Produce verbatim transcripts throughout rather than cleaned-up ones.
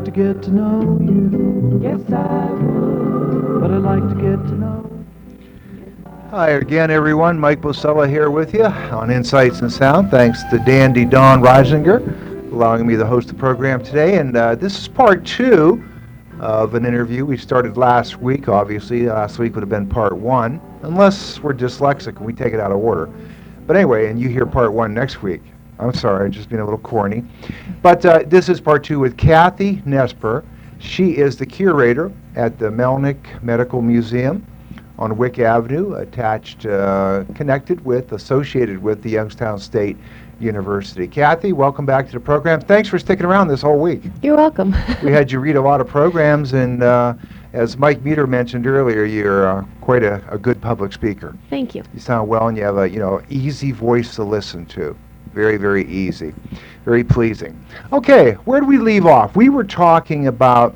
to get to know you. Yes, I would. But I'd like to get to know. Hi again, everyone. Mike Bosella here with you on Insights and Sound. Thanks to Dandy Don Reisinger allowing me to host the program today. And uh, this is part two of an interview we started last week. Obviously, last week would have been part one, unless we're dyslexic and we take it out of order. But anyway, and you hear part one next week. I'm sorry, just being a little corny. But uh, this is part two with Kathy Nesper. She is the curator at the Melnick Medical Museum on Wick Avenue, attached, uh, connected with, associated with the Youngstown State University. Kathy, welcome back to the program. Thanks for sticking around this whole week. You're welcome. We had you read a lot of programs, and uh, as Mike Meter mentioned earlier, you're uh, quite a, a good public speaker. Thank you. You sound well, and you have a you know easy voice to listen to. Very, very easy. Very pleasing. Okay, where did we leave off? We were talking about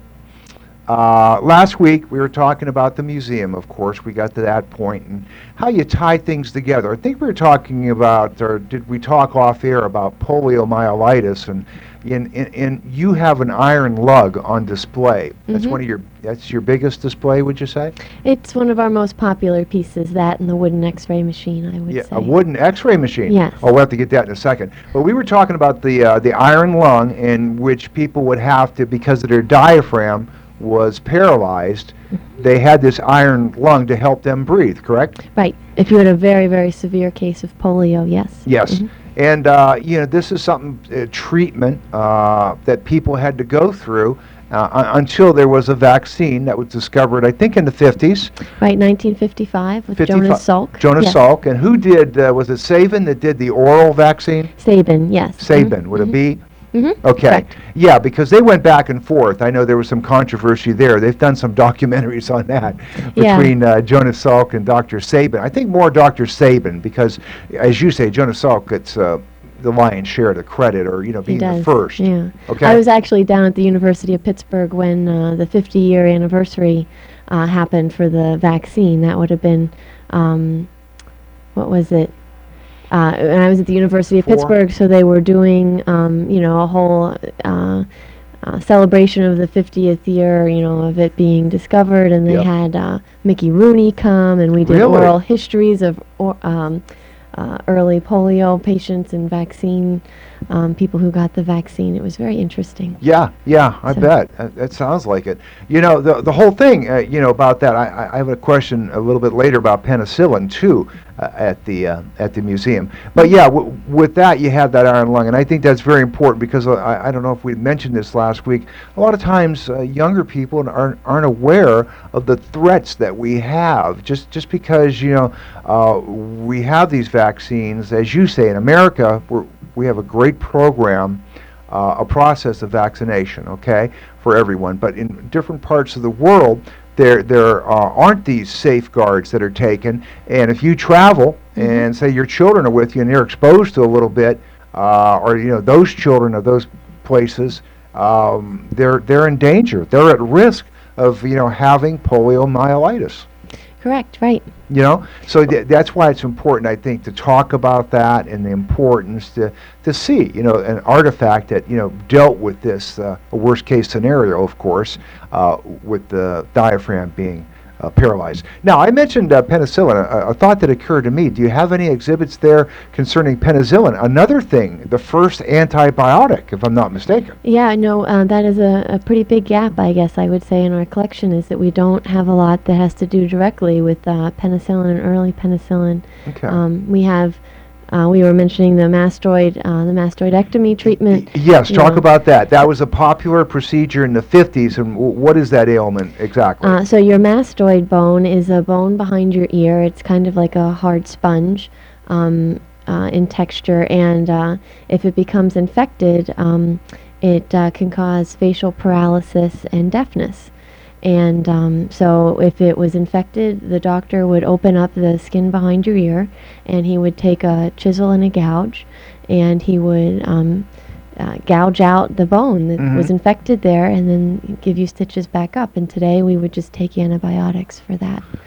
Uh, last week, we were talking about the museum, of course. We got to that point, and how you tie things together. I think we were talking about, or did we talk off air about poliomyelitis, and in, in, in you have an iron lug on display. That's Mhm. one of your, that's your biggest display, would you say? It's one of our most popular pieces, that and the wooden X-ray machine, I would Yeah, say. a wooden X-ray machine. Yes. Oh, we'll have to get that in a second. But we were talking about the uh, the iron lung, in which people would have to, because of their diaphragm was paralyzed, they had this iron lung to help them breathe, correct? Right. If you had a very, very severe case of polio, yes. Yes. Mhm. And, uh, you know, this is something, uh, treatment uh, that people had to go through uh, un- until there was a vaccine that was discovered, I think, in the fifties. Right, nineteen fifty-five with fifty-five Jonas Salk. Jonas Yes. Salk. And who did, uh, was it Sabin that did the oral vaccine? Sabin, yes. Sabin, would it be? Mm-hmm. Okay. Correct. Yeah, because they went back and forth. I know there was some controversy there. They've done some documentaries on that Yeah. between uh, Jonas Salk and Doctor Sabin. I think more Doctor Sabin because, as you say, Jonas Salk gets uh, the lion's share of the credit, or you know, He being the does, first. yeah. Okay. I was actually down at the University of Pittsburgh when uh, the fifty-year anniversary uh, happened for the vaccine. That would have been, um, what was it? Uh, and I was at the University of Four. Pittsburgh, so they were doing, um, you know, a whole uh, uh, celebration of the fiftieth year, you know, of it being discovered, and they Yep. had uh, Mickey Rooney come, and we did Really? oral histories of or, um, uh, early polio patients and vaccine um, people who got the vaccine. It was very interesting. Yeah, yeah, I So- bet. Uh, that sounds like it. You know, the the whole thing, uh, you know, about that, I, I- I have a question a little bit later about penicillin, too, uh, at the uh, at the museum. But yeah, w- with that, you have that iron lung, and I think that's very important because uh, I, I don't know if we mentioned this last week. A lot of times, uh, younger people aren't, aren't aware of the threats that we have. Just, just because, you know, uh, we have these vaccines, as you say, in America, we're we have a great program, uh, a process of vaccination, okay, for everyone. But in different parts of the world, there there uh, aren't these safeguards that are taken. And if you travel Mhm. and say your children are with you and they're exposed to a little bit, uh, or you know those children of those places, um, they're they're in danger. They're at risk of you know having poliomyelitis. Correct, right. You know, so th- that's why it's important, I think, to talk about that and the importance to to see, you know, an artifact that you know dealt with this uh, a worst case scenario, of course, uh, with the diaphragm being uh, paralyzed. Now, I mentioned uh, penicillin. A, a thought that occurred to me: do you have any exhibits there concerning penicillin? Another thing, the first antibiotic, if I'm not mistaken. Yeah, no, uh, that is a, a pretty big gap, I guess I would say, in our collection, is that we don't have a lot that has to do directly with uh, penicillin and early penicillin. Okay. Um, we have, uh, we were mentioning the mastoid, uh, the mastoidectomy treatment. Y- Yes, you talk know. about that. That was a popular procedure in the fifties, and w- what is that ailment exactly? Uh, so your mastoid bone is a bone behind your ear. It's kind of like a hard sponge um, uh, in texture, and uh, if it becomes infected, um, it uh, can cause facial paralysis and deafness. And um, so if it was infected, the doctor would open up the skin behind your ear, and he would take a chisel and a gouge, and he would um, uh, gouge out the bone that Mhm. was infected there, and then give you stitches back up. And today we would just take antibiotics for that.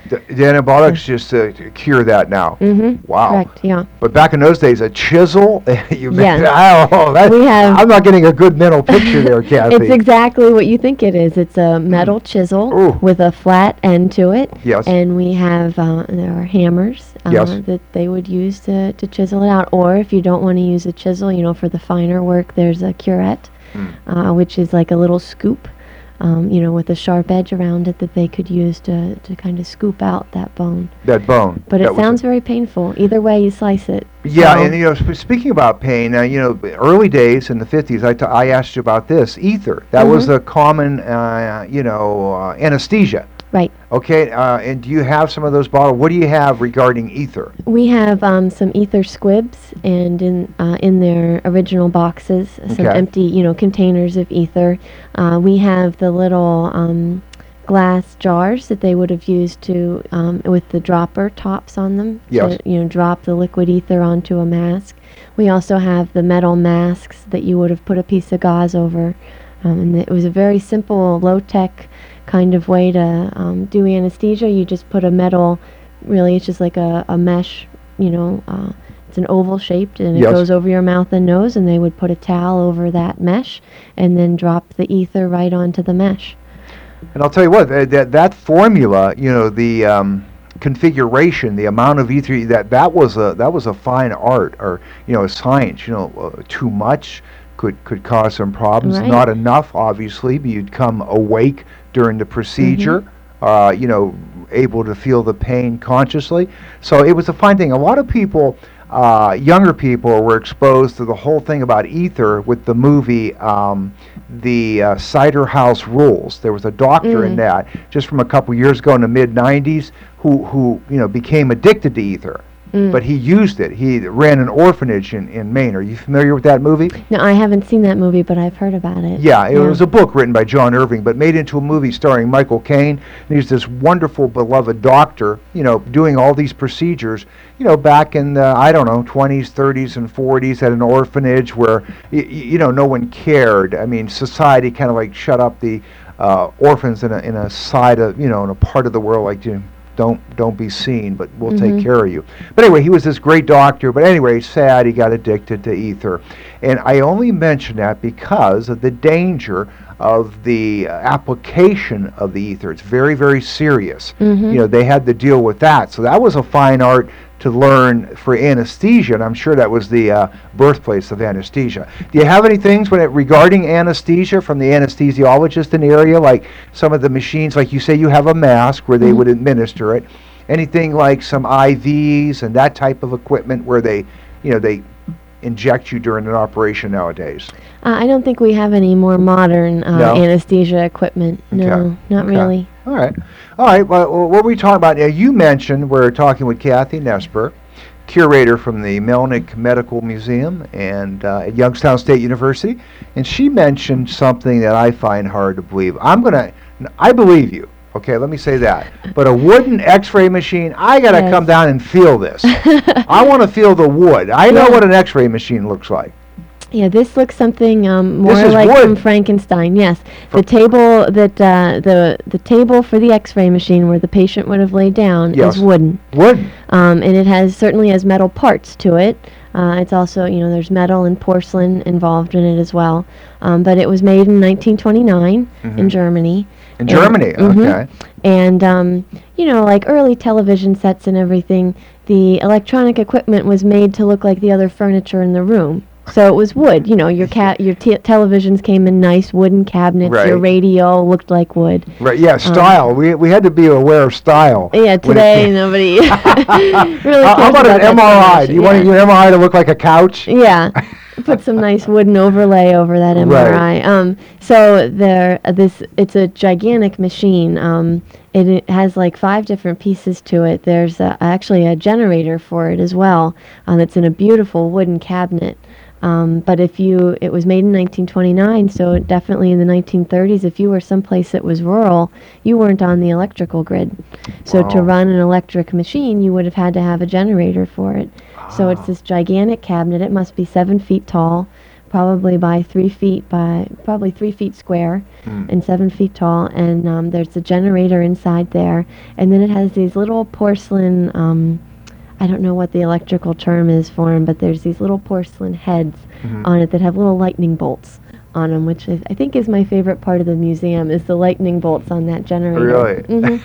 The, the antibiotics just uh, to cure that now. Mm-hmm. Wow. Correct. Yeah. But back in those days, a chisel, you Yes. made, oh, that, We have- I'm not getting a good mental picture there, Kathy. It's exactly what you think it is. It's a metal chisel Ooh. with a flat end to it. Yes. And we have, uh, there are hammers uh, Yes. that they would use to, to chisel it out. Or if you don't want to use a chisel, you know, for the finer work, there's a curette, Mm. uh, which is like a little scoop, um, you know, with a sharp edge around it that they could use to, to kind of scoop out that bone. That bone. But that it was sounds very painful. Either way you slice it. Yeah, So- and you know, sp- speaking about pain, uh, you know, early days in the fifties, I, t- I asked you about this ether. That was Mhm. a common, uh, you know, uh, anesthesia. Right. Okay, uh, and do you have some of those bottles? What do you have regarding ether? We have um, some ether squibs, and in uh, in their original boxes, some Okay. empty, you know, containers of ether. Uh, we have the little um, glass jars that they would have used to, um, with the dropper tops on them, Yes. to, you know, drop the liquid ether onto a mask. We also have the metal masks that you would have put a piece of gauze over, um, and it was a very simple, low-tech kind of way to um, do anesthesia. You just put a metal, really it's just like a, a mesh, you know, uh, it's an oval shaped, and it Yes. goes over your mouth and nose, and they would put a towel over that mesh and then drop the ether right onto the mesh. And I'll tell you what, that that, that formula, you know, the um, configuration, the amount of ether, that that was a that was a fine art, or you know, a science. You know, uh, too much could could cause some problems. Right. Not enough, obviously, but you'd come awake during the procedure. Uh, you know, able to feel the pain consciously. So it was a fine thing. A lot of people, uh, younger people, were exposed to the whole thing about ether with the movie um, The uh, Cider House Rules. There was a doctor in Mm. that just from a couple years ago in the mid nineties who, who you know, became addicted to ether. Mm. But he used it. He ran an orphanage in, in Maine. Are you familiar with that movie? No, I haven't seen that movie, but I've heard about it. Yeah, it was a book written by John Irving, but made into a movie starring Michael Caine. And he's this wonderful, beloved doctor, you know, doing all these procedures, you know, back in the, I don't know, twenties, thirties, and forties at an orphanage where, y- y- you know, no one cared. I mean, society kind of like shut up the uh, orphans in a, in a side of, you know, in a part of the world like, you know, don't don't be seen, but we'll take Mhm. care of you. But anyway, he was this great doctor. But anyway, sad, he got addicted to ether. And I only mention that because of the danger of the uh, application of the ether. It's very, very serious. Mhm. You know, they had to deal with that. So that was a fine art to learn for anesthesia, and I'm sure that was the uh, birthplace of anesthesia. Do you have any things when it, regarding anesthesia from the anesthesiologist in the area, like some of the machines, like you say you have a mask where they Mhm. would administer it, anything like some I Vs and that type of equipment where they, you know, they inject you during an operation nowadays? Uh, I don't think we have any more modern uh, No? anesthesia equipment. No, Okay. not Okay. really. All right. All right. Well, well, what were we talking about? Now, you mentioned we're talking with Kathy Nesper, curator from the Melnick Medical Museum and uh, at Youngstown State University, and she mentioned something that I find hard to believe. I'm gonna, I believe you. Okay, let me say that. But a wooden X-ray machine, I gotta Yes. come down and feel this. I want to feel the wood. I know Yeah. what an X-ray machine looks like. Yeah, this looks something um, more This is like from wood. Frankenstein. Yes, Fr- the table that uh, the the table for the X-ray machine where the patient would have laid down Yes. is wooden, Wooden. um, and it has certainly has metal parts to it. Uh, it's also, you know, there's metal and porcelain involved in it as well. Um, but it was made in nineteen twenty-nine Mhm. in Germany. In And- Germany. mhm. Okay. And, um, you know, like early television sets and everything, the electronic equipment was made to look like the other furniture in the room. So it was wood. You know, your ca- your t- televisions came in nice wooden cabinets. Your Right. radio looked like wood. Right. Yeah. Style. we we had to be aware of style. Yeah, when it today came- nobody really How, how cares about an that so M R I? much. Do you want Yeah. your M R I to look like a couch? Yeah, put some nice wooden overlay over that M R I. Right. Um, so there, uh, this it's a gigantic machine. Um, it, it has like five different pieces to it. There's uh actually a generator for it as well. Um, it's in a beautiful wooden cabinet. Um, but if you, it was made in nineteen twenty-nine, so definitely in the nineteen thirties, if you were someplace that was rural, you weren't on the electrical grid. So to Wow. run an electric machine, you would have had to have a generator for it. So Ah. it's this gigantic cabinet. It must be seven feet tall probably by three feet by probably three feet square Mm. and seven feet tall, and um, there's a generator inside there, and then it has these little porcelain. Um, I don't know what the electrical term is for them, but there's these little porcelain heads Mhm. on it that have little lightning bolts on them, which I, I think is my favorite part of the museum, is the lightning bolts on that generator. Really? Mhm.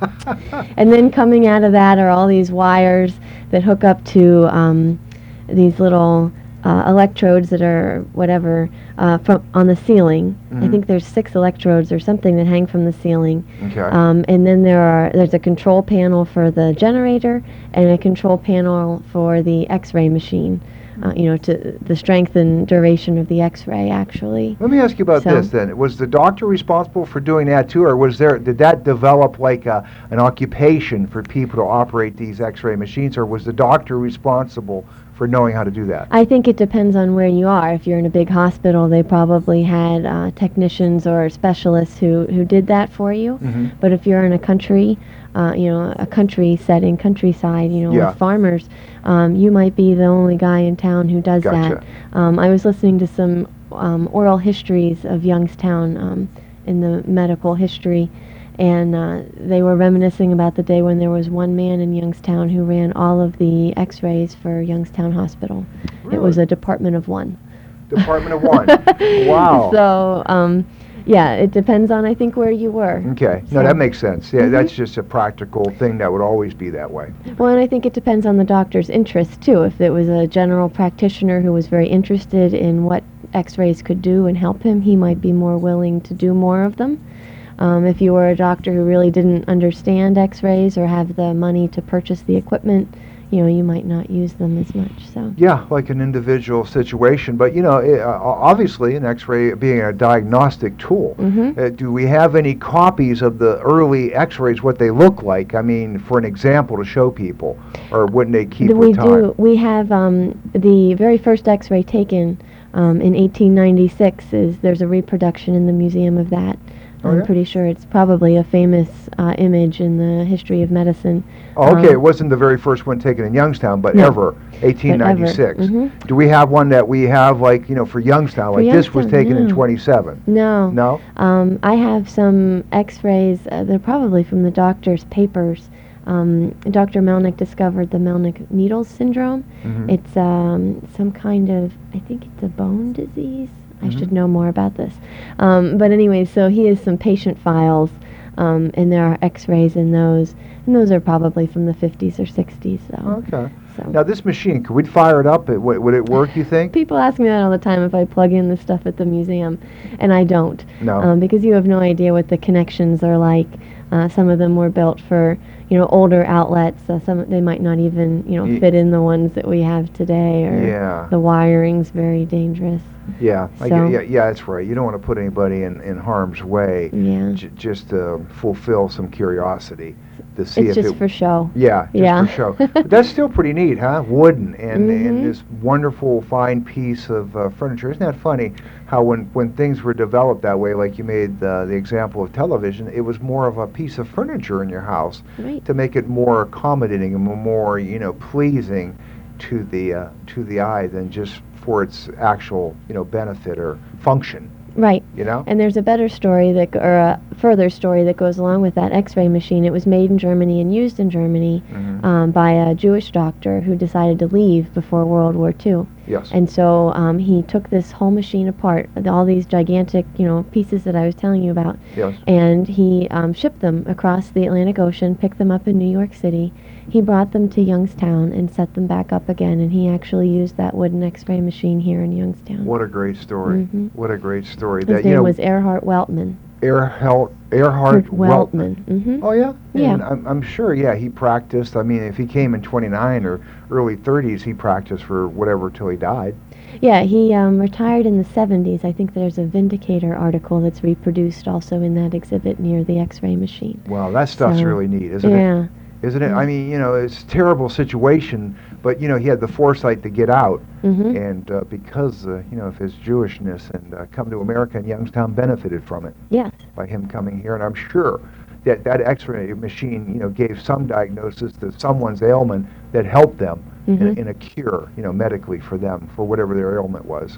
And then coming out of that are all these wires that hook up to um, these little uh, electrodes that are whatever uh, from on the ceiling. I Mhm. think there's six electrodes or something that hang from the ceiling. Okay. Um, and then there are there's a control panel for the generator and a control panel for the X-ray machine. Uh, you know, to the strength and duration of the X-ray, actually. Let me ask you about So- this then. Was the doctor responsible for doing that too, or was there, did that develop like a, an occupation for people to operate these X-ray machines, or was the doctor responsible for knowing how to do that? I think it depends on where you are. If you're in a big hospital, they probably had uh, technicians or specialists who, who did that for you. Mhm. But if you're in a country, uh, you know, a country setting, countryside, you know, Yeah. with farmers, um, you might be the only guy in town who does Gotcha. that. Um, I was listening to some um, oral histories of Youngstown um, in the medical history, and uh, they were reminiscing about the day when there was one man in Youngstown who ran all of the X-rays for Youngstown Hospital. It was Really? a department of one. Department of one. Wow. So, um, yeah, it depends on, I think, where you were. Okay. No, So- that makes sense. Yeah, Mhm. that's just a practical thing that would always be that way. Well, and I think it depends on the doctor's interest, too. If it was a general practitioner who was very interested in what X-rays could do and help him, he might be more willing to do more of them. Um, if you were a doctor who really didn't understand X-rays or have the money to purchase the equipment, you know, you might not use them as much. So. Yeah, like an individual situation. But, you know, it, uh, obviously an X-ray being a diagnostic tool, Mhm. uh, do we have any copies of the early X-rays, what they look like? I mean, for an example to show people, or wouldn't they keep Do we with time? do. We have um, the very first X-ray taken um, in eighteen ninety-six. Is there's a reproduction in the museum of that. Oh, I'm yeah? pretty sure it's probably a famous uh, image in the history of medicine. Oh, okay, Um, it wasn't the very first one taken in Youngstown, but No. ever, eighteen ninety-six. mhm. Do we have one that we have, like, you know, for Youngstown, For like this was Youngstown, taken in no. twenty-seven? No. No? Um, I have some X-rays. Uh, they're probably from the doctor's papers. Um, Doctor Melnick discovered the Melnick Needles syndrome. Mhm. It's um, some kind of, I think it's a bone disease. I Mhm. should know more about this. Um, but anyway, so he has some patient files, um, and there are X-rays in those, and those are probably from the fifties or sixties. So, Okay. so. Now, this machine, could we fire it up? It, would, would it work, you think? People ask me that all the time if I plug in the stuff at the museum, and I don't. No. Um, because you have no idea what the connections are like. Uh, some of them were built for, you know, older outlets. Uh, some they might not even, you know, Ye- fit in the ones that we have today, or Yeah. the wiring's very dangerous. Yeah, I So- get- yeah, yeah, that's right. You don't want to put anybody in, in harm's way, Yeah. j- just to fulfill some curiosity to see It's if just it. for show. Yeah, just Yeah. for show. But that's still pretty neat, huh? Wooden and, and Mhm. this wonderful fine piece of uh, furniture. Isn't that funny? How when when things were developed that way, like you made uh, the example of television, it was more of a piece of furniture in your house Right. to make it more accommodating and more, you know, pleasing to the uh, to the eye than just for its actual, you know, benefit or function. Right. You know? And there's a better story that, g- or a further story that goes along with that X-ray machine. It was made in Germany and used in Germany Mhm. um, by a Jewish doctor who decided to leave before World War Two. Yes. And so um, he took this whole machine apart, all these gigantic, you know, pieces that I was telling you about, Yes. and he um, shipped them across the Atlantic Ocean, picked them up in New York City. He brought them to Youngstown and set them back up again, and he actually used that wooden X-ray machine here in Youngstown. What a great story. Mhm. What a great story. His that you name know, was Erhard Weltman. Earhart Earhart Weltman. hmm Oh yeah. Yeah. And I'm, I'm sure. Yeah, he practiced. I mean, if he came in twenty-nine or early thirties, he practiced for whatever till he died. Yeah, he um, retired in the seventies. I think there's a Vindicator article that's reproduced also in that exhibit near the X-ray machine. Wow, that stuff's So, really neat, isn't it? Yeah. Isn't it? I mean, you know, it's a terrible situation, but you know, he had the foresight to get out, hmm and uh, because uh, you know of his Jewishness, and uh, come to America, and Youngstown benefited from it Yes. by him coming here, and I'm sure that that X-ray machine, you know, gave some diagnosis to someone's ailment that helped them in, Mhm. in a cure, you know, medically for them for whatever their ailment was.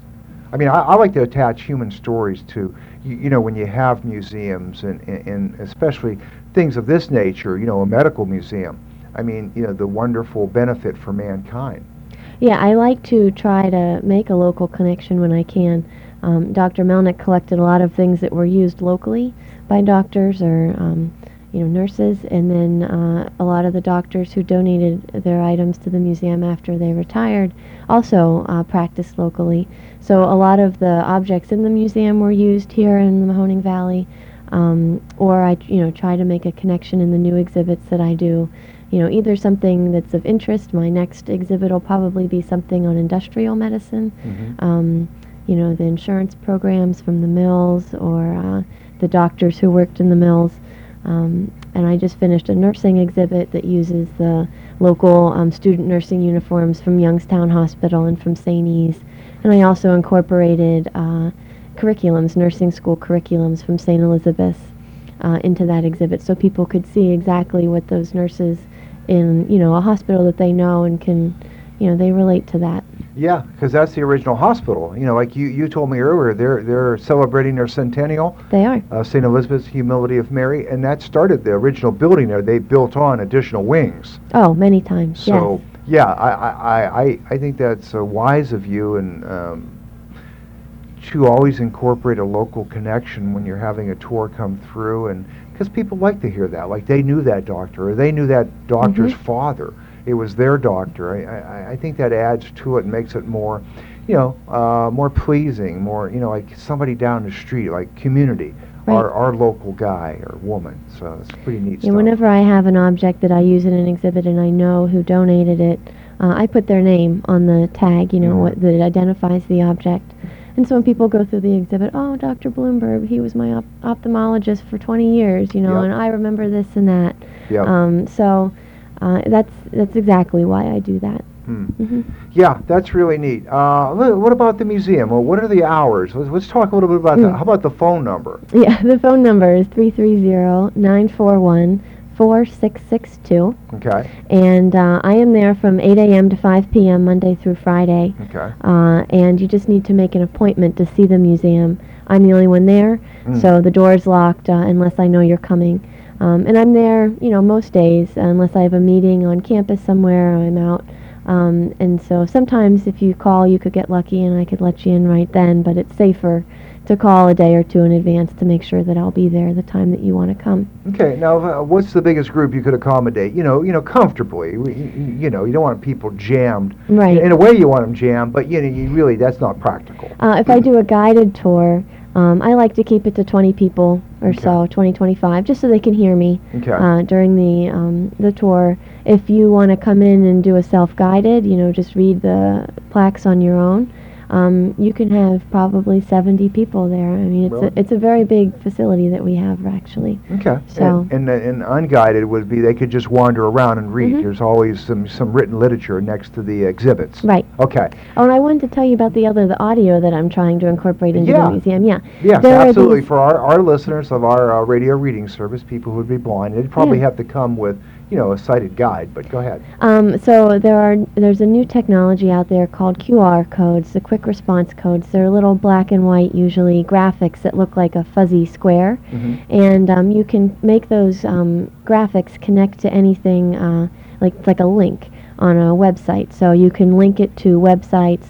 I mean, I, I like to attach human stories to, you, you know, when you have museums and, and, and especially things of this nature, you know, a medical museum. I mean, you know, the wonderful benefit for mankind. Yeah, I like to try to make a local connection when I can. Um, Doctor Melnick collected a lot of things that were used locally by doctors or um, you know nurses, and then uh, a lot of the doctors who donated their items to the museum after they retired also uh, practiced locally. So a lot of the objects in the museum were used here in the Mahoning Valley, um, or I you know try to make a connection in the new exhibits that I do. You know, either something that's of interest. My next exhibit will probably be something on industrial medicine. Mm-hmm. Um, you know, the insurance programs from the mills or uh, the doctors who worked in the mills. Um, and I just finished a nursing exhibit that uses the local um, student nursing uniforms from Youngstown Hospital and from Saint E's. And I also incorporated uh, curriculums, nursing school curriculums from Saint Elizabeth's uh, into that exhibit so people could see exactly what those nurses in, you know, a hospital that they know and can, you know, they relate to that. Yeah, because that's the original hospital. You know, like you, you told me earlier, they're they're celebrating their centennial. They are. Uh, Saint Elizabeth's Humility of Mary, and that started the original building there. They built on additional wings. Oh, many times. So yes. yeah, I I, I, I think that's uh, wise of you, and um, to always incorporate a local connection when you're having a tour come through, and because people like to hear that, like they knew that doctor or they knew that doctor's Mm-hmm. father. It was their doctor. I, I, I think that adds to it and makes it more, you know, uh, more pleasing, more, you know, like somebody down the street, like community, Right. our, our local guy or woman. So it's pretty neat Yeah, stuff. whenever I have an object that I use in an exhibit and I know who donated it, uh, I put their name on the tag, you know, Mhm. what, that identifies the object. And so when people go through the exhibit, oh, Doctor Bloomberg, he was my op- ophthalmologist for twenty years, you know, Yep. and I remember this and that. Yeah. Um, so uh, that's that's exactly why I do that. Hmm. hmm Yeah, that's really neat. Uh, wha- what about the museum? Well, what are the hours? Let's, let's talk a little bit about that. Mm. How about the phone number? Yeah, the phone number is three three zero, nine four one, four six six two. Okay. And uh, I am there from eight a.m. to five p.m. Monday through Friday. Okay. Uh, and you just need to make an appointment to see the museum. I'm the only one there, Mm. so the door's locked uh, unless I know you're coming. Um, and I'm there, you know, most days unless I have a meeting on campus somewhere. I'm out. Um, and so sometimes if you call, you could get lucky and I could let you in right then. But it's safer to call a day or two in advance to make sure that I'll be there the time that you want to come. Okay. Now, uh, what's the biggest group you could accommodate? You know, you know, comfortably. We- You, you know, you don't want people jammed. Right. In a way, you want them jammed, but you know, you really that's not practical. Uh, if I do a guided tour, um, I like to keep it to twenty people or Okay. so, twenty, twenty-five, just so they can hear me Okay. uh, during the um, the tour. If you want to come in and do a self-guided, you know, just read the plaques on your own, um, you can have probably seventy people there. I mean, it's Really? a, it's a very big facility that we have, actually. Okay. So- And, and, uh, and unguided would be they could just wander around and read. Mhm. There's always some, some written literature next to the exhibits. Right. Okay. Oh, and I wanted to tell you about the other, the audio that I'm trying to incorporate into Yeah. the museum. Yeah. Yes, There are absolutely. these- For our, our listeners of our uh, radio reading service, people who would be blind, they'd probably Yeah. have to come with, you know, a sighted guide. But go ahead. Um, so there are there's a new technology out there called Q R codes, the quick response codes. They're little black and white, usually graphics that look like a fuzzy square, Mhm. and um, you can make those um, graphics connect to anything uh, like like a link on a website. So you can link it to websites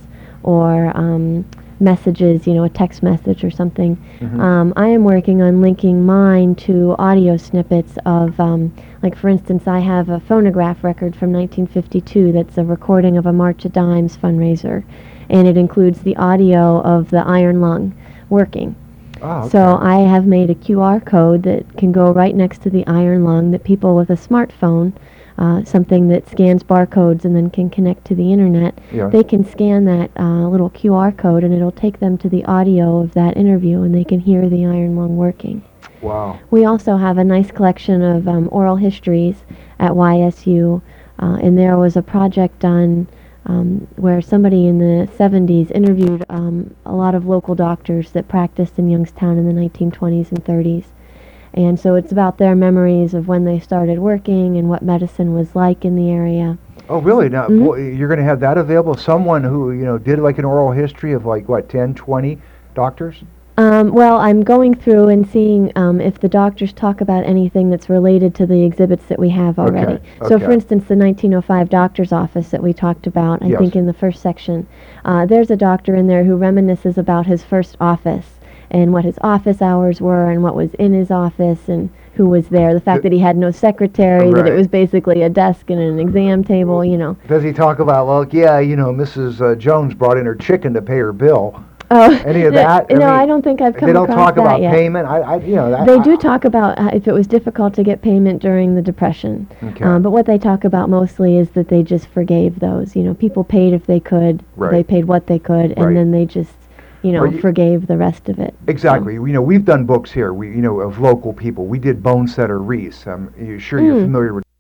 or um, messages, you know, a text message or something. Mhm. Um, I am working on linking mine to audio snippets of, um, like for instance, I have a phonograph record from nineteen fifty-two that's a recording of a March of Dimes fundraiser, and it includes the audio of the iron lung working. Oh, okay. So I have made a Q R code that can go right next to the iron lung that people with a smartphone, uh, something that scans barcodes and then can connect to the internet, Yeah. they can scan that uh, little Q R code and it'll take them to the audio of that interview and they can hear the iron lung working. Wow. We also have a nice collection of um, oral histories at Y S U, uh, and there was a project done um, where somebody in the seventies interviewed um, a lot of local doctors that practiced in Youngstown in the nineteen twenties and thirties. And so it's about their memories of when they started working and what medicine was like in the area. Oh, really? Now, Mhm. boy, you're going to have that available? Someone who, you know, did like an oral history of like, what, ten, twenty doctors? Um, well, I'm going through and seeing um, if the doctors talk about anything that's related to the exhibits that we have already. Okay, So, okay. for instance, the nineteen oh five doctor's office that we talked about, I Yes. think in the first section, uh, there's a doctor in there who reminisces about his first office and what his office hours were and what was in his office and who was there. The fact The- that he had no secretary, that it Right. was basically a desk and an exam table, you know. Does he talk about, well, yeah, you know, Missus Uh, Jones brought in her chicken to pay her bill? Oh, Any of no, that? I No, mean, I don't think I've come They don't across talk that about yet. payment? I, I, you know, that. They I- do talk about uh, if it was difficult to get payment during the Depression. Okay. Um, but what they talk about mostly is that they just forgave those. You know, people paid if they could. Right. They paid what they could, and Right. then they just, you know, Are you- forgave the rest of it. Exactly. You know, we've done books here, we, you know, of local people. We did Bone Setter Reese. I'm you sure you're Mm. familiar with